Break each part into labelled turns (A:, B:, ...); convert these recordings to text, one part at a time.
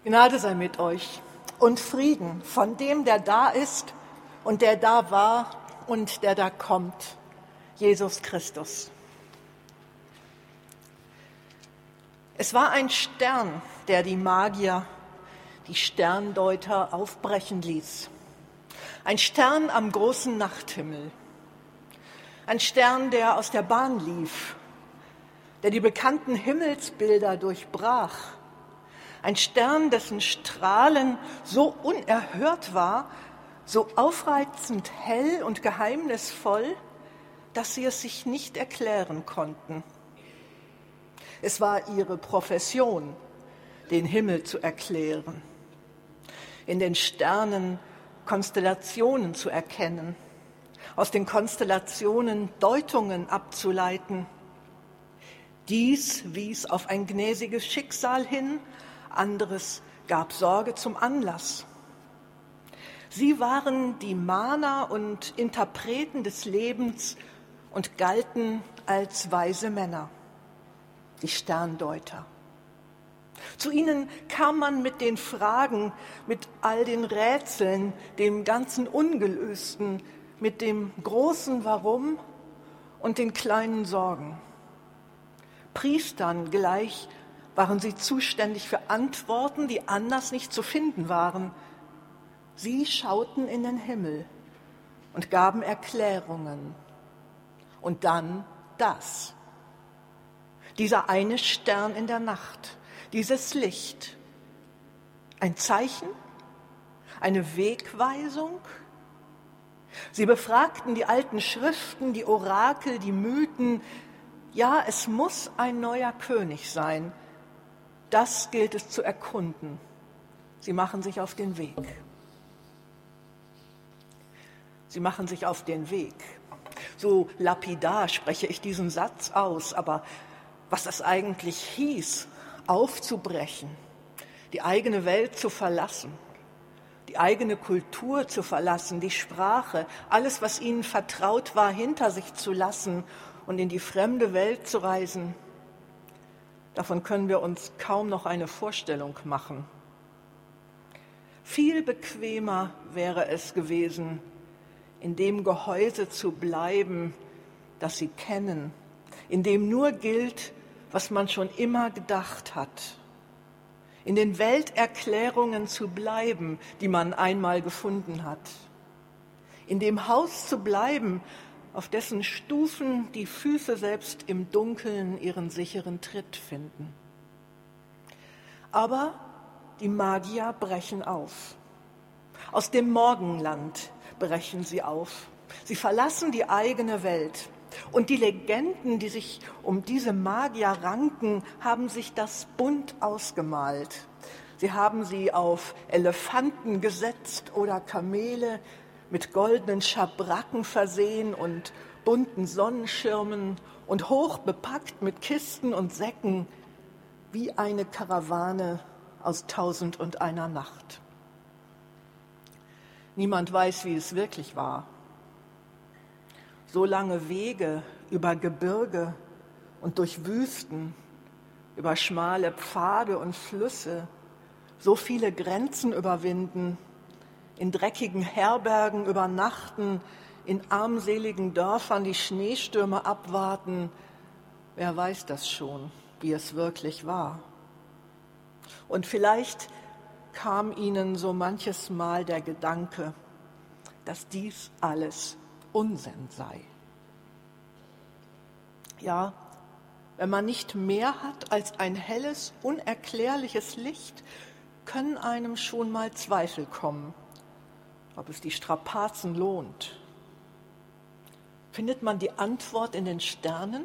A: Gnade sei mit euch und Frieden von dem, der da ist und der da war und der da kommt, Jesus Christus. Es war ein Stern, der die Magier, die Sterndeuter aufbrechen ließ. Ein Stern am großen Nachthimmel. Ein Stern, der aus der Bahn lief, der die bekannten Himmelsbilder durchbrach. Ein Stern, dessen Strahlen so unerhört war, so aufreizend hell und geheimnisvoll, dass sie es sich nicht erklären konnten. Es war ihre Profession, den Himmel zu erklären, in den Sternen Konstellationen zu erkennen, aus den Konstellationen Deutungen abzuleiten. Dies wies auf ein gnädiges Schicksal hin, anderes gab Sorge zum Anlass. Sie waren die Mahner und Interpreten des Lebens und galten als weise Männer, die Sterndeuter. Zu ihnen kam man mit den Fragen, mit all den Rätseln, dem ganzen Ungelösten, mit dem großen Warum und den kleinen Sorgen. Priestern gleich waren sie zuständig für Antworten, die anders nicht zu finden waren. Sie schauten in den Himmel und gaben Erklärungen. Und dann das. Dieser eine Stern in der Nacht, dieses Licht. Ein Zeichen? Eine Wegweisung? Sie befragten die alten Schriften, die Orakel, die Mythen. Ja, es muss ein neuer König sein. Das gilt es zu erkunden. Sie machen sich auf den Weg. Sie machen sich auf den Weg. So lapidar spreche ich diesen Satz aus, aber was das eigentlich hieß, aufzubrechen, die eigene Welt zu verlassen, die eigene Kultur zu verlassen, die Sprache, alles, was ihnen vertraut war, hinter sich zu lassen und in die fremde Welt zu reisen, davon können wir uns kaum noch eine Vorstellung machen. Viel bequemer wäre es gewesen, in dem Gehäuse zu bleiben, das sie kennen, in dem nur gilt, was man schon immer gedacht hat, in den Welterklärungen zu bleiben, die man einmal gefunden hat, in dem Haus zu bleiben, auf dessen Stufen die Füße selbst im Dunkeln ihren sicheren Tritt finden. Aber die Magier brechen auf. Aus dem Morgenland brechen sie auf. Sie verlassen die eigene Welt. Und die Legenden, die sich um diese Magier ranken, haben sich das bunt ausgemalt. Sie haben sie auf Elefanten gesetzt oder Kamele, mit goldenen Schabracken versehen und bunten Sonnenschirmen und hoch bepackt mit Kisten und Säcken, wie eine Karawane aus 1001 Nacht. Niemand weiß, wie es wirklich war. So lange Wege über Gebirge und durch Wüsten, über schmale Pfade und Flüsse, so viele Grenzen überwinden, in dreckigen Herbergen übernachten, in armseligen Dörfern die Schneestürme abwarten. Wer weiß das schon, wie es wirklich war? Und vielleicht kam ihnen so manches Mal der Gedanke, dass dies alles Unsinn sei. Ja, wenn man nicht mehr hat als ein helles, unerklärliches Licht, können einem schon mal Zweifel kommen, ob es die Strapazen lohnt. Findet man die Antwort in den Sternen?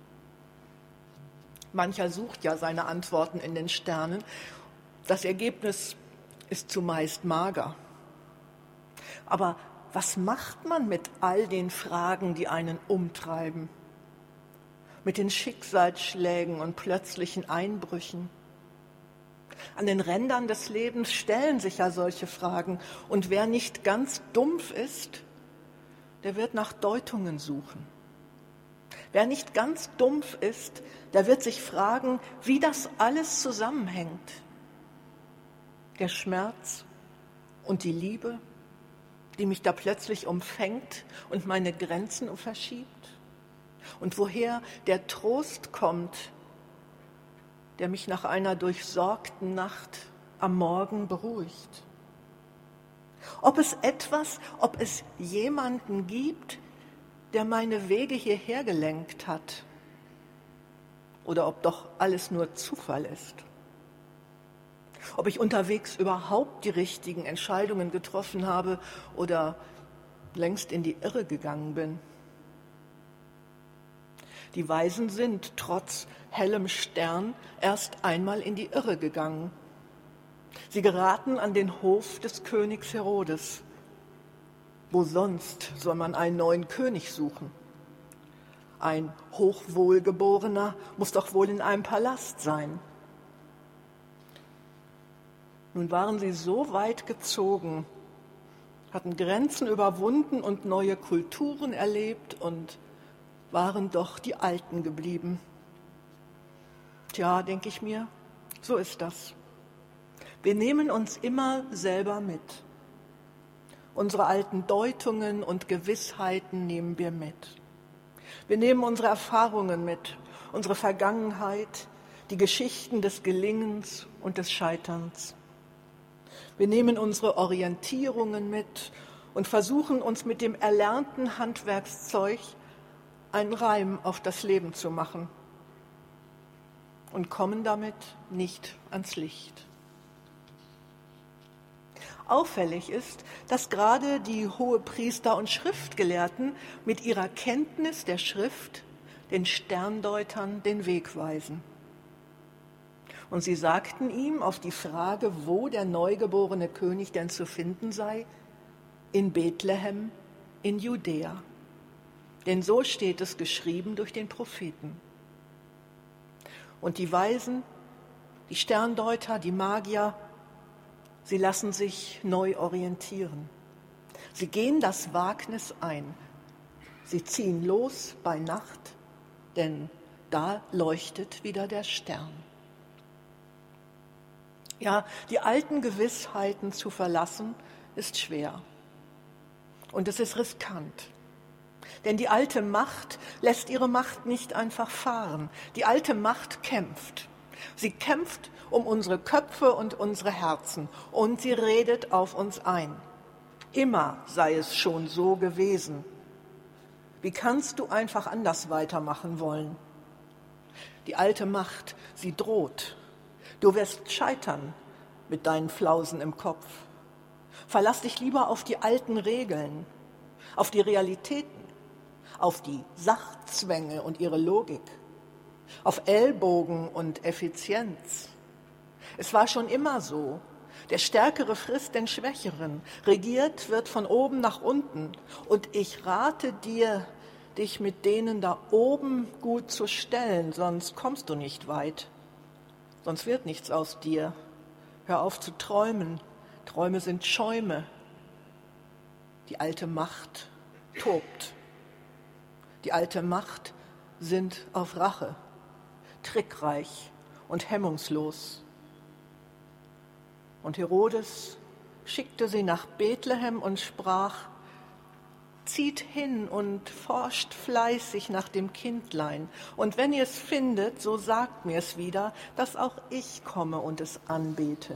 A: Mancher sucht ja seine Antworten in den Sternen. Das Ergebnis ist zumeist mager. Aber was macht man mit all den Fragen, die einen umtreiben? Mit den Schicksalsschlägen und plötzlichen Einbrüchen? An den Rändern des Lebens stellen sich ja solche Fragen. Und wer nicht ganz dumpf ist, der wird nach Deutungen suchen. Wer nicht ganz dumpf ist, der wird sich fragen, wie das alles zusammenhängt. der Schmerz und die Liebe, die mich da plötzlich umfängt und meine Grenzen verschiebt? Und woher der Trost kommt, der mich nach einer durchsorgten Nacht am Morgen beruhigt? Ob es jemanden gibt, der meine Wege hierher gelenkt hat, oder ob doch alles nur Zufall ist? Ob ich unterwegs überhaupt die richtigen Entscheidungen getroffen habe oder längst in die Irre gegangen bin? Die Weisen sind trotz hellem Stern erst einmal in die Irre gegangen. Sie geraten an den Hof des Königs Herodes. Wo sonst soll man einen neuen König suchen? Ein Hochwohlgeborener muss doch wohl in einem Palast sein. Nun waren sie so weit gezogen, hatten Grenzen überwunden und neue Kulturen erlebt und waren doch die Alten geblieben. Tja, denke ich mir, so ist das. Wir nehmen uns immer selber mit. Unsere alten Deutungen und Gewissheiten nehmen wir mit. Wir nehmen unsere Erfahrungen mit, unsere Vergangenheit, die Geschichten des Gelingens und des Scheiterns. Wir nehmen unsere Orientierungen mit und versuchen uns mit dem erlernten Handwerkszeug einen Reim auf das Leben zu machen und kommen damit nicht ans Licht. Auffällig ist, dass gerade die Hohepriester und Schriftgelehrten mit ihrer Kenntnis der Schrift den Sterndeutern den Weg weisen. Und sie sagten ihm auf die Frage, wo der neugeborene König denn zu finden sei, in Bethlehem in Judäa. Denn so steht es geschrieben durch den Propheten. Und die Weisen, die Sterndeuter, die Magier, sie lassen sich neu orientieren. Sie gehen das Wagnis ein. Sie ziehen los bei Nacht, denn da leuchtet wieder der Stern. Ja, die alten Gewissheiten zu verlassen, ist schwer. Und es ist riskant. Denn die alte Macht lässt ihre Macht nicht einfach fahren. Die alte Macht kämpft. Sie kämpft um unsere Köpfe und unsere Herzen. Und sie redet auf uns ein. Immer sei es schon so gewesen. Wie kannst du einfach anders weitermachen wollen? Die alte Macht, sie droht. Du wirst scheitern mit deinen Flausen im Kopf. Verlass dich lieber auf die alten Regeln, auf die Realitäten, auf die Sachzwänge und ihre Logik, auf Ellbogen und Effizienz. Es war schon immer so. Der Stärkere frisst den Schwächeren. Regiert wird von oben nach unten. Und ich rate dir, dich mit denen da oben gut zu stellen, sonst kommst du nicht weit. Sonst wird nichts aus dir. Hör auf zu träumen. Träume sind Schäume. Die alte Macht tobt. Die alte Macht sinnt auf Rache, trickreich und hemmungslos. Und Herodes schickte sie nach Bethlehem und sprach: Zieht hin und forscht fleißig nach dem Kindlein. Und wenn ihr es findet, so sagt mir es wieder, dass auch ich komme und es anbete.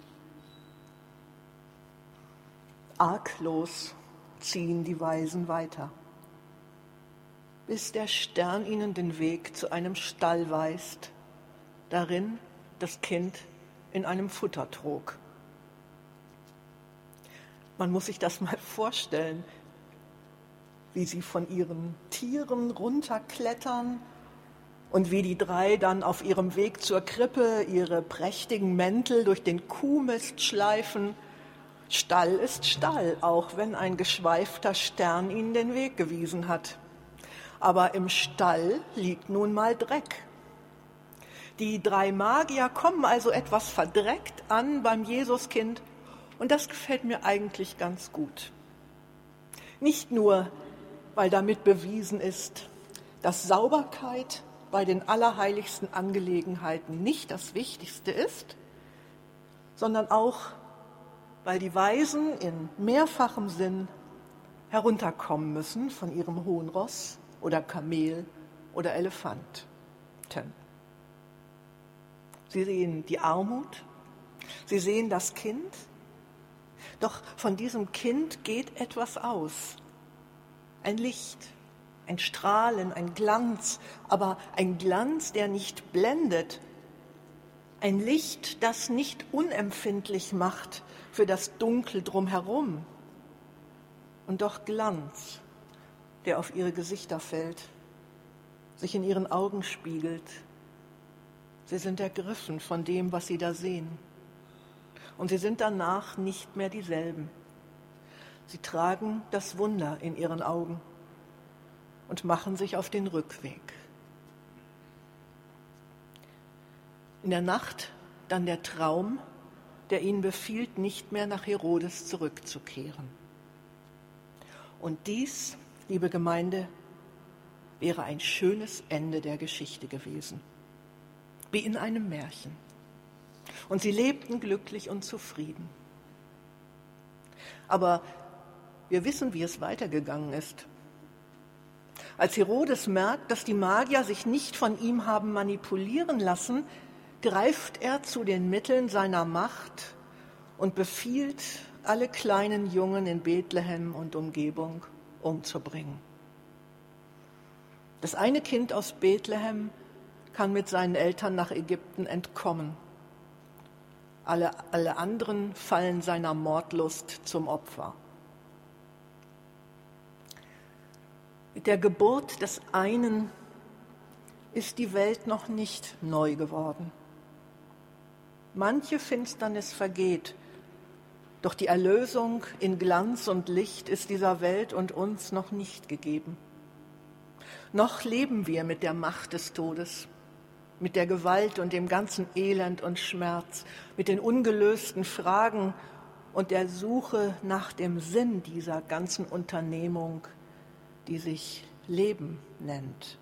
A: Arglos ziehen die Weisen weiter, bis der Stern ihnen den Weg zu einem Stall weist, darin das Kind in einem Futter trug. Man muss sich das mal vorstellen, wie sie von ihren Tieren runterklettern und wie die drei dann auf ihrem Weg zur Krippe ihre prächtigen Mäntel durch den Kuhmist schleifen. Stall ist Stall, auch wenn ein geschweifter Stern ihnen den Weg gewiesen hat. Aber im Stall liegt nun mal Dreck. Die drei Magier kommen also etwas verdreckt an beim Jesuskind und das gefällt mir eigentlich ganz gut. Nicht nur, weil damit bewiesen ist, dass Sauberkeit bei den allerheiligsten Angelegenheiten nicht das Wichtigste ist, sondern auch, weil die Weisen in mehrfachem Sinn herunterkommen müssen von ihrem hohen Ross oder Kamel oder Elefanten. Sie sehen die Armut, sie sehen das Kind, doch von diesem Kind geht etwas aus. Ein Licht, ein Strahlen, ein Glanz, aber ein Glanz, der nicht blendet. Ein Licht, das nicht unempfindlich macht für das Dunkel drumherum. Und doch Glanz, der auf ihre Gesichter fällt, sich in ihren Augen spiegelt. Sie sind ergriffen von dem, was sie da sehen. Und sie sind danach nicht mehr dieselben. Sie tragen das Wunder in ihren Augen und machen sich auf den Rückweg. In der Nacht dann der Traum, der ihnen befiehlt, nicht mehr nach Herodes zurückzukehren. Und dies, liebe Gemeinde, wäre ein schönes Ende der Geschichte gewesen, wie in einem Märchen. Und sie lebten glücklich und zufrieden. Aber wir wissen, wie es weitergegangen ist. Als Herodes merkt, dass die Magier sich nicht von ihm haben manipulieren lassen, greift er zu den Mitteln seiner Macht und befiehlt, alle kleinen Jungen in Bethlehem und Umgebung umzubringen. Das eine Kind aus Bethlehem kann mit seinen Eltern nach Ägypten entkommen. Alle anderen fallen seiner Mordlust zum Opfer. Mit der Geburt des einen ist die Welt noch nicht neu geworden. Manche Finsternis vergeht, doch die Erlösung in Glanz und Licht ist dieser Welt und uns noch nicht gegeben. Noch leben wir mit der Macht des Todes, mit der Gewalt und dem ganzen Elend und Schmerz, mit den ungelösten Fragen und der Suche nach dem Sinn dieser ganzen Unternehmung, die sich Leben nennt.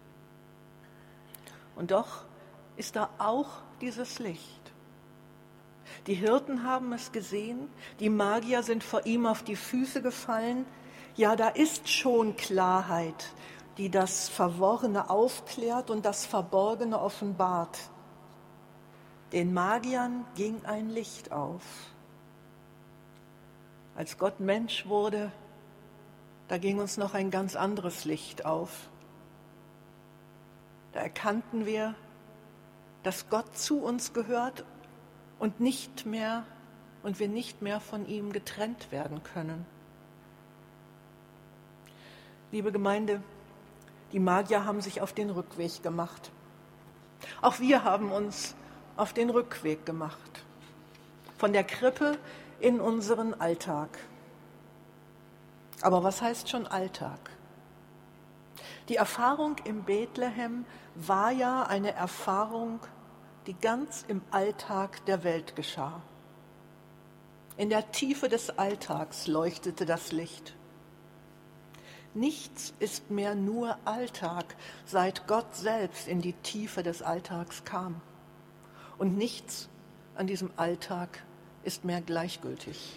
A: Und doch ist da auch dieses Licht. Die Hirten haben es gesehen, die Magier sind vor ihm auf die Füße gefallen. Ja, da ist schon Klarheit, die das Verworrene aufklärt und das Verborgene offenbart. Den Magiern ging ein Licht auf. Als Gott Mensch wurde, da ging uns noch ein ganz anderes Licht auf. Da erkannten wir, dass Gott zu uns gehört und wir nicht mehr von ihm getrennt werden können. Liebe Gemeinde, die Magier haben sich auf den Rückweg gemacht. Auch wir haben uns auf den Rückweg gemacht. Von der Krippe in unseren Alltag. Aber was heißt schon Alltag? Die Erfahrung im Bethlehem war ja eine Erfahrung, die ganz im Alltag der Welt geschah. In der Tiefe des Alltags leuchtete das Licht. Nichts ist mehr nur Alltag, seit Gott selbst in die Tiefe des Alltags kam. Und nichts an diesem Alltag ist mehr gleichgültig.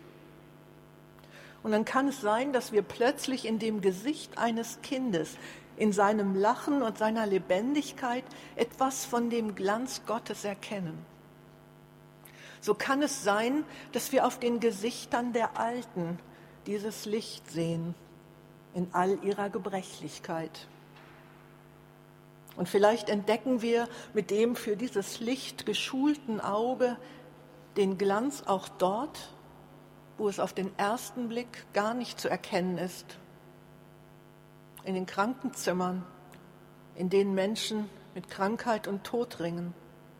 A: Und dann kann es sein, dass wir plötzlich in dem Gesicht eines Kindes, in seinem Lachen und seiner Lebendigkeit etwas von dem Glanz Gottes erkennen. So kann es sein, dass wir auf den Gesichtern der Alten dieses Licht sehen, in all ihrer Gebrechlichkeit. Und vielleicht entdecken wir mit dem für dieses Licht geschulten Auge den Glanz auch dort, wo es auf den ersten Blick gar nicht zu erkennen ist. In den Krankenzimmern, in denen Menschen mit Krankheit und Tod ringen.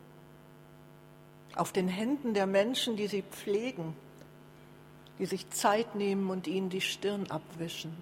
A: Auf den Händen der Menschen, die sie pflegen, die sich Zeit nehmen und ihnen die Stirn abwischen.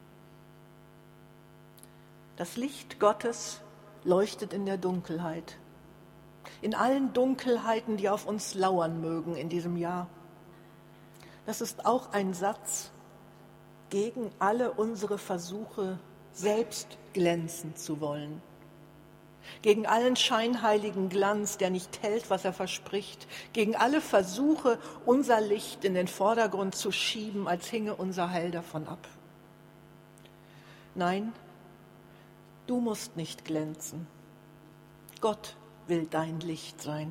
A: Das Licht Gottes leuchtet in der Dunkelheit, in allen Dunkelheiten, die auf uns lauern mögen in diesem Jahr. Das ist auch ein Satz gegen alle unsere Versuche, selbst glänzen zu wollen. gegen allen scheinheiligen Glanz, der nicht hält, was er verspricht, gegen alle Versuche, unser Licht in den Vordergrund zu schieben, als hinge unser Heil davon ab. Nein, du musst nicht glänzen. Gott will dein Licht sein.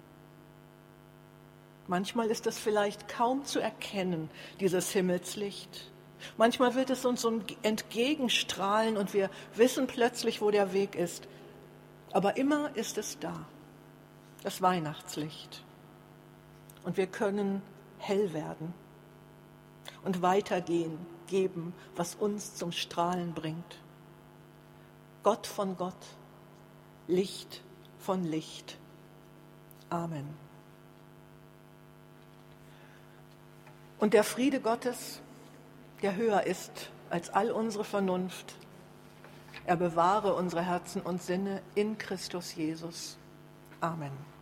A: Manchmal ist es vielleicht kaum zu erkennen, dieses Himmelslicht. Manchmal wird es uns entgegenstrahlen und wir wissen plötzlich, wo der Weg ist. Aber immer ist es da, das Weihnachtslicht. Und wir können hell werden und weitergehen, geben, was uns zum Strahlen bringt. Gott von Gott, Licht von Licht. Amen. Und der Friede Gottes, der höher ist als all unsere Vernunft, er bewahre unsere Herzen und Sinne in Christus Jesus. Amen.